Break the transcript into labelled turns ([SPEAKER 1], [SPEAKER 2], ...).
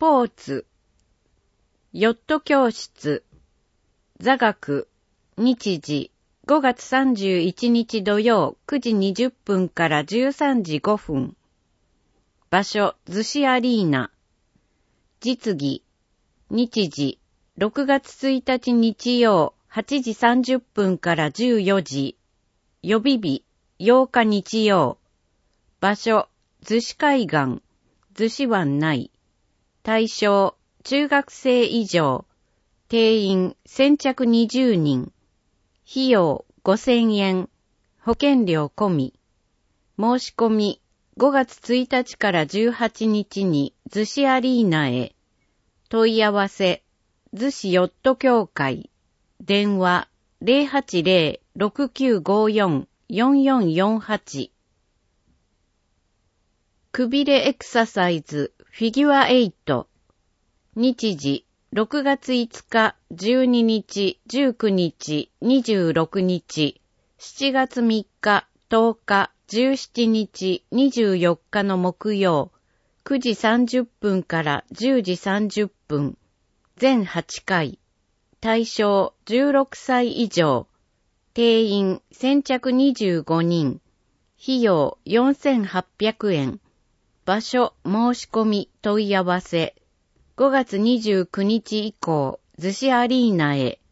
[SPEAKER 1] ポーツ、ヨット教室、座学、日時、5月31日土曜9時20分から13時5分。場所、逗子アリーナ。実技、日時、6月1日日曜8時30分から14時。予備日、8日日曜。場所、逗子海岸、逗子湾内。対象、中学生以上。定員、先着20人。費用、5000円。保険料込み。申し込み、5月1日から18日に逗子アリーナへ。問い合わせ、逗子ヨット協会。電話、080-6954-4448。くびれエクササイズ、フィギュア8。日時、6月5日、12日、19日、26日、7月3日、10日、17日、24日の木曜、9時30分から10時30分、全8回、対象16歳以上、定員先着25人、費用4800円、場所申し込み問い合わせ、5月29日以降、逗子アリーナへ。